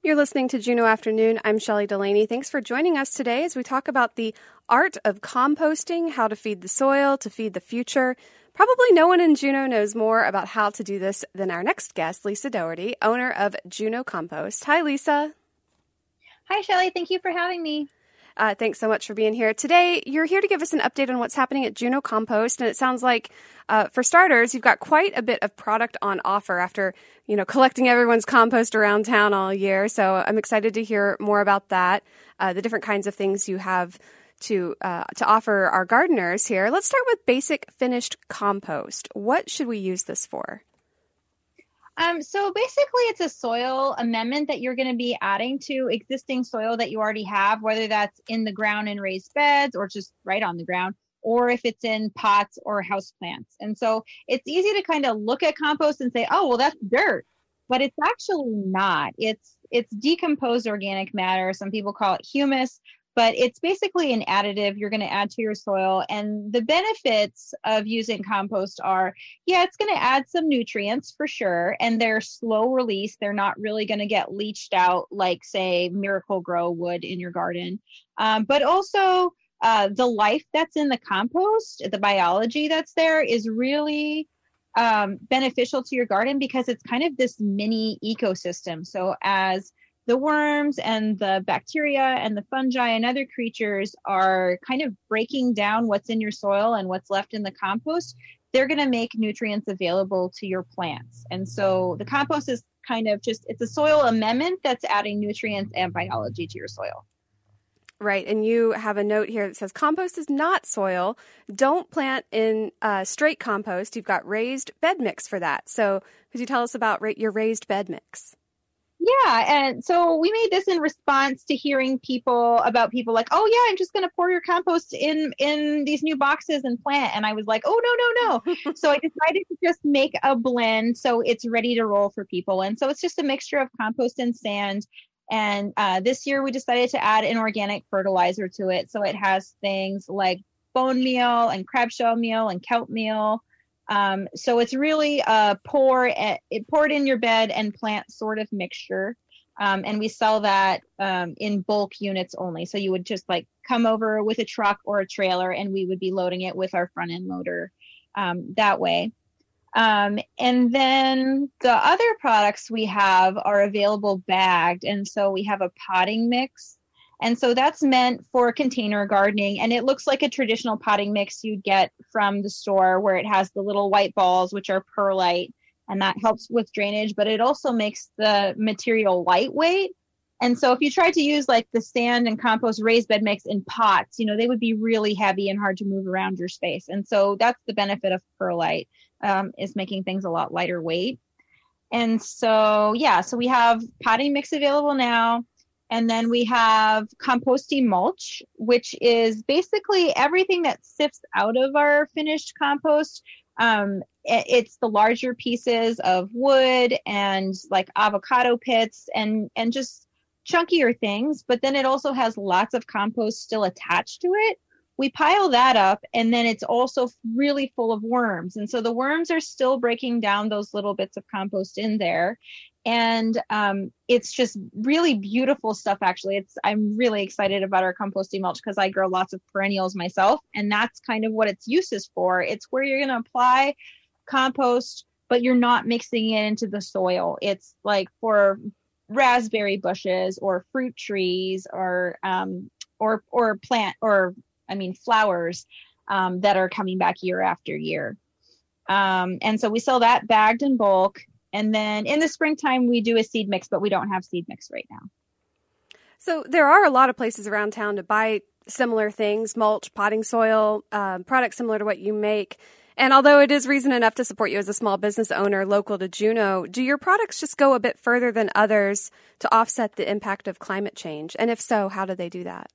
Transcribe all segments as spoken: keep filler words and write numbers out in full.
You're listening to Juneau Afternoon. I'm Shelley Delaney. Thanks for joining us today as we talk about the art of composting, how to feed the soil to feed the future. Probably no one in Juneau knows more about how to do this than our next guest, Lisa Doherty, owner of Juneau Compost. Hi, Lisa. Hi, Shelley. Thank you for having me. Uh, thanks so much for being here. Today, you're here to give us an update on what's happening at Juneau Compost, and it sounds like, uh, for starters, you've got quite a bit of product on offer after, you know, collecting everyone's compost around town all year. So I'm excited to hear more about that, uh, the different kinds of things you have to uh, to offer our gardeners here. Let's start with basic finished compost. What should we use this for? Um, so basically, it's a soil amendment that you're going to be adding to existing soil that you already have, whether that's in the ground in raised beds or just right on the ground, or if it's in pots or houseplants. And so it's easy to kind of look at compost and say, oh, well, that's dirt. But it's actually not. It's it's decomposed organic matter. Some people call it humus. But it's basically an additive you're going to add to your soil. And the benefits of using compost are, yeah, it's going to add some nutrients for sure. And they're slow release. They're not really going to get leached out like, say, Miracle-Gro would in your garden. Um, but also uh, the life that's in the compost, the biology that's there is really um, beneficial to your garden because it's kind of this mini ecosystem. So as the worms and the bacteria and the fungi and other creatures are kind of breaking down what's in your soil and what's left in the compost, they're going to make nutrients available to your plants. And so the compost is kind of just, it's a soil amendment that's adding nutrients and biology to your soil. Right. And you have a note here that says compost is not soil. Don't plant in uh, straight compost. You've got raised bed mix for that. So could you tell us about ra- your raised bed mix? Yeah, and so we made this in response to hearing people about people like, oh yeah, I'm just going to pour your compost in in these new boxes and plant. And I was like, oh, no, no, no. So I decided to just make a blend so it's ready to roll for people. And so it's just a mixture of compost and sand. And uh, this year we decided to add an organic fertilizer to it. So it has things like bone meal and crab shell meal and kelp meal. Um, so it's really a pour, it poured in your bed and plant sort of mixture. Um, and we sell that um, in bulk units only. So you would just like come over with a truck or a trailer and we would be loading it with our front end loader um, that way. Um, and then the other products we have are available bagged. And so we have a potting mix. And so that's meant for container gardening. And it looks like a traditional potting mix you'd get from the store where it has the little white balls, which are perlite, and that helps with drainage. But it also makes the material lightweight. And so if you tried to use like the sand and compost raised bed mix in pots, you know, they would be really heavy and hard to move around your space. And so that's the benefit of perlite, um, is making things a lot lighter weight. And so, yeah, so we have potting mix available now. And then we have composting mulch, which is basically everything that sifts out of our finished compost. Um, it's the larger pieces of wood and like avocado pits and, and just chunkier things. But then it also has lots of compost still attached to it. We pile that up and then it's also really full of worms. And so the worms are still breaking down those little bits of compost in there. And um, it's just really beautiful stuff, actually. It's I'm really excited about our composting mulch because I grow lots of perennials myself. And that's kind of what its use is for. It's where you're going to apply compost, but you're not mixing it into the soil. It's like for raspberry bushes or fruit trees or um, or or plant or I mean flowers um, that are coming back year after year. Um, and so we sell that bagged in bulk. And then in the springtime, we do a seed mix, but we don't have seed mix right now. So there are a lot of places around town to buy similar things, mulch, potting soil, um, products similar to what you make. And although it is reason enough to support you as a small business owner local to Juneau, do your products just go a bit further than others to offset the impact of climate change? And if so, how do they do that?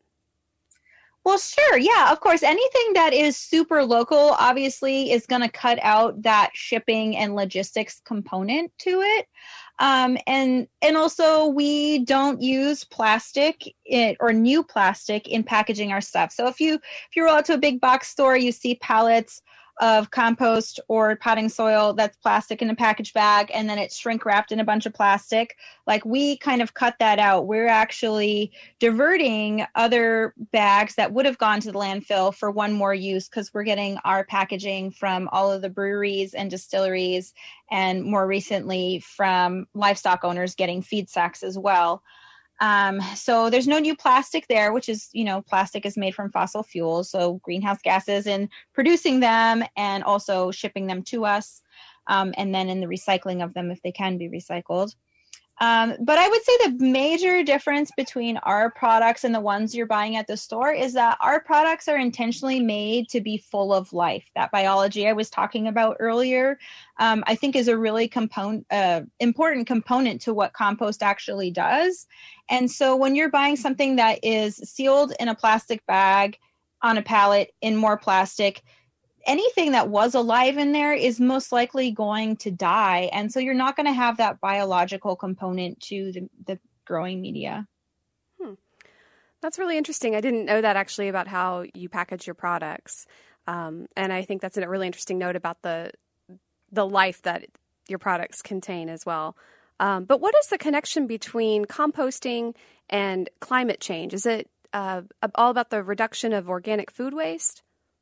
Well, sure. Yeah, of course. Anything that is super local, obviously, is going to cut out that shipping and logistics component to it. Um, and and also, we don't use plastic in, or new plastic in packaging our stuff. So if you if you roll out to a big box store, you see pallets of compost or potting soil that's plastic in a package bag, and then it's shrink wrapped in a bunch of plastic. Like, we kind of cut that out. We're actually diverting other bags that would have gone to the landfill for one more use, because we're getting our packaging from all of the breweries and distilleries, and more recently from livestock owners getting feed sacks as well. Um, so there's no new plastic there, which is, you know, plastic is made from fossil fuels, so greenhouse gases in producing them and also shipping them to us, um, and then in the recycling of them if they can be recycled. Um, but I would say the major difference between our products and the ones you're buying at the store is that our products are intentionally made to be full of life. That biology I was talking about earlier, um, I think is a really component, uh, important component to what compost actually does. And so when you're buying something that is sealed in a plastic bag on a pallet in more plastic, anything that was alive in there is most likely going to die. And so you're not going to have that biological component to the, the growing media. Hmm. That's really interesting. I didn't know that actually about how you package your products. Um, and I think that's a really interesting note about the the life that your products contain as well. Um, but what is the connection between composting and climate change? Is it uh, all about the reduction of organic food waste?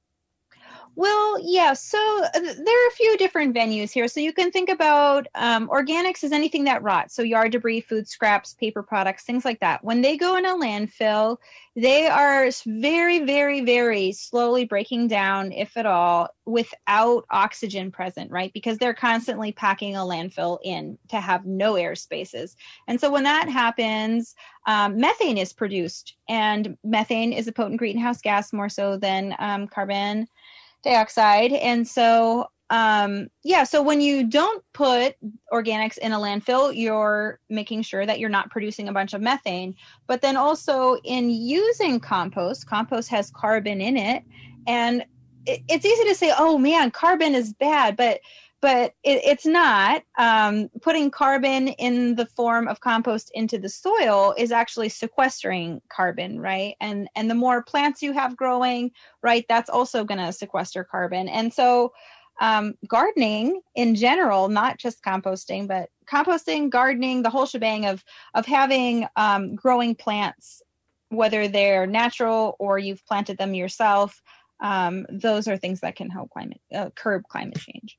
Well, yeah, so uh, there are a few different venues here. So you can think about um, organics as anything that rots. So yard debris, food scraps, paper products, things like that. When they go in a landfill, they are very, very, very slowly breaking down, if at all, without oxygen present, right? Because they're constantly packing a landfill in to have no air spaces. And so when that happens, um, methane is produced. And methane is a potent greenhouse gas more so than um, carbon dioxide. And so, um, yeah, so when you don't put organics in a landfill, you're making sure that you're not producing a bunch of methane. But then also in using compost, compost has carbon in it. And it, it's easy to say, oh man, carbon is bad, but but it, it's not. Um, putting carbon in the form of compost into the soil is actually sequestering carbon, right? And and the more plants you have growing, right, that's also going to sequester carbon. And so um, gardening in general, not just composting, but composting, gardening, the whole shebang of of having um, growing plants, whether they're natural or you've planted them yourself, um, those are things that can help climate uh, curb climate change.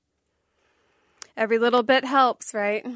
Every little bit helps, right?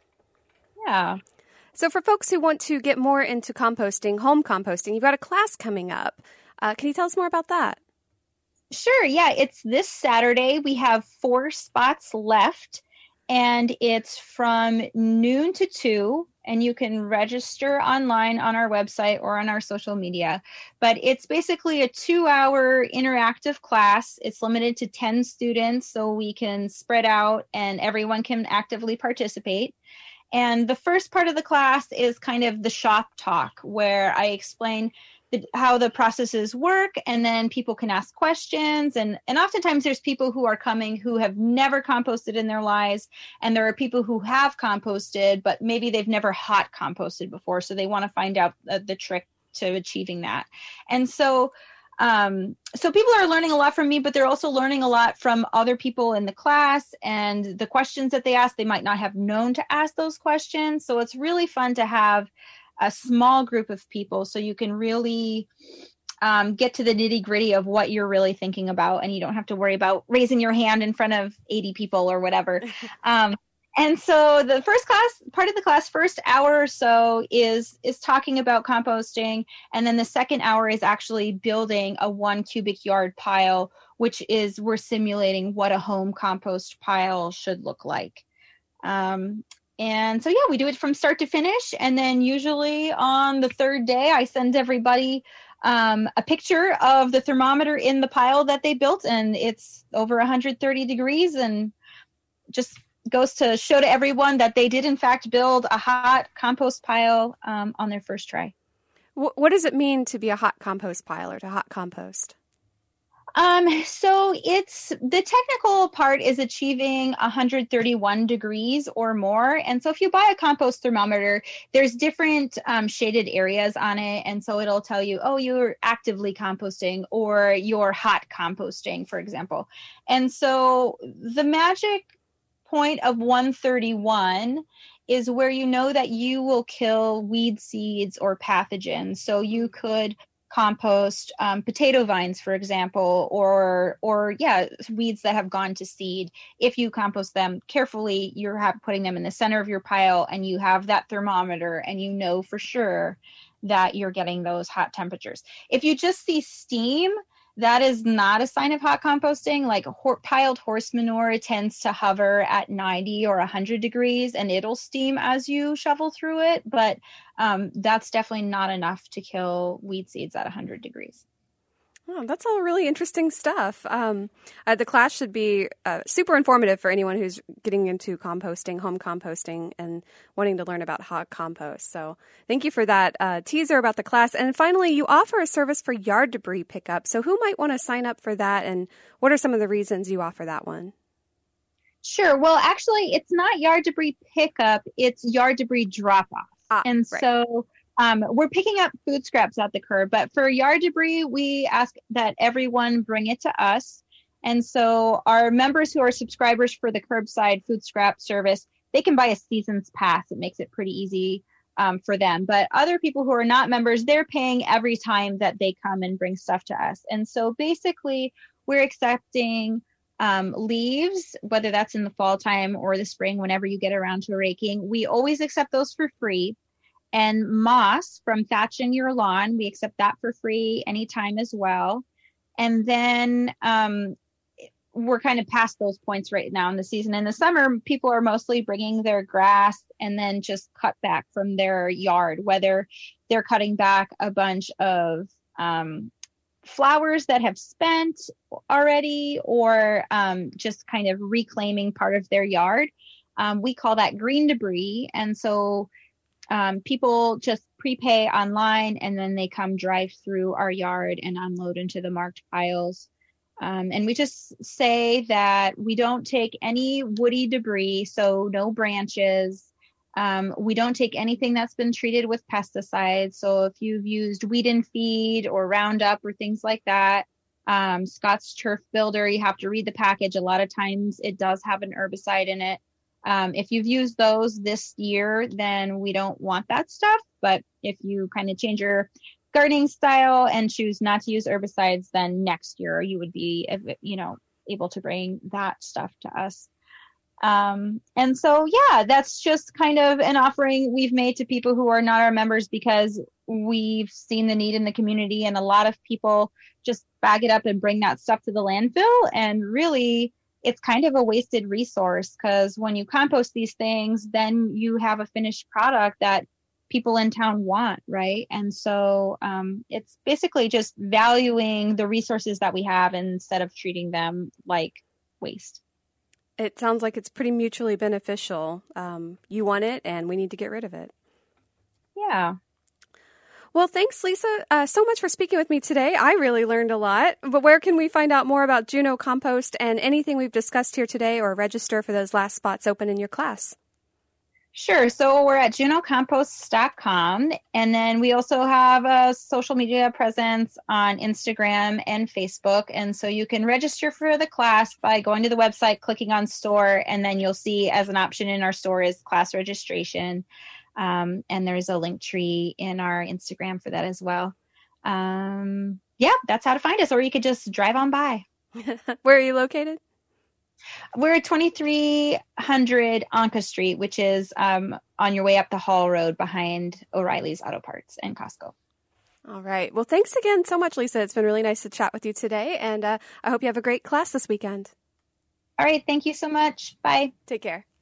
Yeah. So for folks who want to get more into composting, home composting, you've got a class coming up. Uh, can you tell us more about that? Sure. Yeah, it's this Saturday. We have four spots left, and it's from noon to two. And you can register online on our website or on our social media. But it's basically a two-hour interactive class. It's limited to ten students, so we can spread out and everyone can actively participate. And the first part of the class is kind of the shop talk, where I explain the, how the processes work, and then people can ask questions. And, and oftentimes there's people who are coming who have never composted in their lives, and there are people who have composted, but maybe they've never hot composted before, so they want to find out the, the trick to achieving that. And so um, so people are learning a lot from me, but they're also learning a lot from other people in the class, and the questions that they ask, they might not have known to ask those questions. So it's really fun to have a small group of people, so you can really um, get to the nitty gritty of what you're really thinking about, and you don't have to worry about raising your hand in front of eighty people or whatever. Um, and so the first class, part of the class, first hour or so is is talking about composting, and then the second hour is actually building a one cubic yard pile, which is we're simulating what a home compost pile should look like. Um, And so, yeah, we do it from start to finish. And then usually on the third day, I send everybody um, a picture of the thermometer in the pile that they built. And it's over one hundred thirty degrees, and just goes to show to everyone that they did, in fact, build a hot compost pile um, on their first try. What does it mean to be a hot compost pile or to hot compost? Um, so it's the technical part is achieving one hundred thirty-one degrees or more. And so if you buy a compost thermometer, there's different um, shaded areas on it. And so it'll tell you, oh, you're actively composting or you're hot composting, for example. And so the magic point of one thirty-one is where you know that you will kill weed seeds or pathogens. So you could compost um, potato vines, for example, or or yeah, weeds that have gone to seed. If you compost them carefully, you're ha- putting them in the center of your pile, and you have that thermometer, and you know for sure that you're getting those hot temperatures. If you just see steam, that is not a sign of hot composting. Like ho- piled horse manure tends to hover at ninety or one hundred degrees, and it'll steam as you shovel through it. But um, that's definitely not enough to kill weed seeds at one hundred degrees. Oh, that's all really interesting stuff. Um, uh, the class should be uh, super informative for anyone who's getting into composting, home composting, and wanting to learn about hot compost. So thank you for that uh, teaser about the class. And finally, you offer a service for yard debris pickup. So who might want to sign up for that, and what are some of the reasons you offer that one? Sure. Well, actually, it's not yard debris pickup. It's yard debris drop-off. Ah, and right. so... Um, we're picking up food scraps at the curb, but for yard debris, we ask that everyone bring it to us. And so our members who are subscribers for the curbside food scrap service, they can buy a season's pass. It makes it pretty easy um, for them. But other people who are not members, they're paying every time that they come and bring stuff to us. And so basically, we're accepting um, leaves, whether that's in the fall time or the spring, whenever you get around to raking. We always accept those for free. And moss from thatching your lawn, we accept that for free anytime as well. And then um, we're kind of past those points right now in the season. In the summer, people are mostly bringing their grass and then just cut back from their yard, whether they're cutting back a bunch of um, flowers that have spent already or um, just kind of reclaiming part of their yard. Um, we call that green debris. And so Um, people just prepay online and then they come drive through our yard and unload into the marked piles. Um, and we just say that we don't take any woody debris, so no branches. Um, we don't take anything that's been treated with pesticides. So if you've used weed and feed or Roundup or things like that, um, Scott's Turf Builder, you have to read the package. A lot of times it does have an herbicide in it. Um, if you've used those this year, then we don't want that stuff. But if you kind of change your gardening style and choose not to use herbicides, then next year you would be, you know, able to bring that stuff to us. Um, and so, yeah, that's just kind of an offering we've made to people who are not our members because we've seen the need in the community, and a lot of people just bag it up and bring that stuff to the landfill. And really, it's kind of a wasted resource because when you compost these things, then you have a finished product that people in town want, right? And so um, it's basically just valuing the resources that we have instead of treating them like waste. It sounds like it's pretty mutually beneficial. Um, you want it, and we need to get rid of it. Yeah. Well, thanks, Lisa, uh, so much for speaking with me today. I really learned a lot. But where can we find out more about Juneau Compost and anything we've discussed here today, or register for those last spots open in your class? Sure. So we're at juneau composts dot com. And then we also have a social media presence on Instagram and Facebook. And so you can register for the class by going to the website, clicking on store, and then you'll see as an option in our store is class registration. Um, and there's a link tree in our Instagram for that as well. Um, yeah, that's how to find us. Or you could just drive on by. Where are you located? We're at twenty-three hundred Anka Street, which is um, on your way up the Hall Road behind O'Reilly's Auto Parts and Costco. All right. Well, thanks again so much, Lisa. It's been really nice to chat with you today. And uh, I hope you have a great class this weekend. All right. Thank you so much. Bye. Take care.